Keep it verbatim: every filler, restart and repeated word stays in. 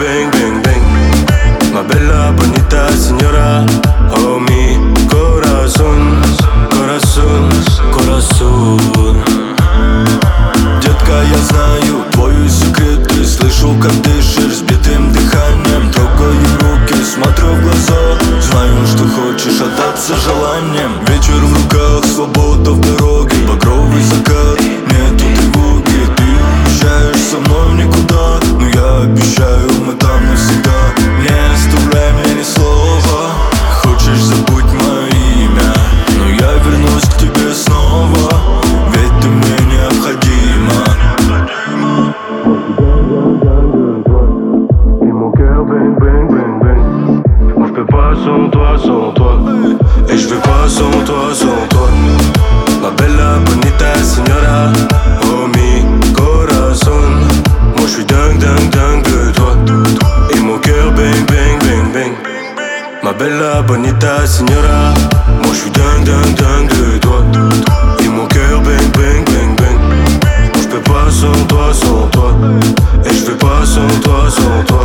bang bang bang. Ma bella bonita signora. Oh mi corazón, corazón, corazón. Детка, я знаю твой секрет. Ты слышал, как дышишь сбитым дыханием. Трогаю руки, смотрю в глаза. Знаю, что хочешь отдаться желанием. Вечер в руках, свобода в дороге. Багровый закат, нету тревоги. Ты уезжаешь со мной в никуда. Но я обещаю, мы там навсегда. Не оставляй мне ни слова. Хочешь, забудь мое имя, но я вернусь к тебе снова. Ведь ты мне необходима. Et mon cœur bang bang bang bang. Moi je peux pas sans toi, sans toi. Et je vais pas sans toi, sans toi. Ma bella bonita signora. Oh mi corazón. Moi je suis dingue dingue dingue de toi. Et mon cœur bang bang bang bang. Ma bella bonita signora. Moi je suis dingue dingue dingue de toi. Et mon cœur bang bang bang bang. Moi je peux pas sans toi, sans toi. Et je vais pas sans toi, sans toi.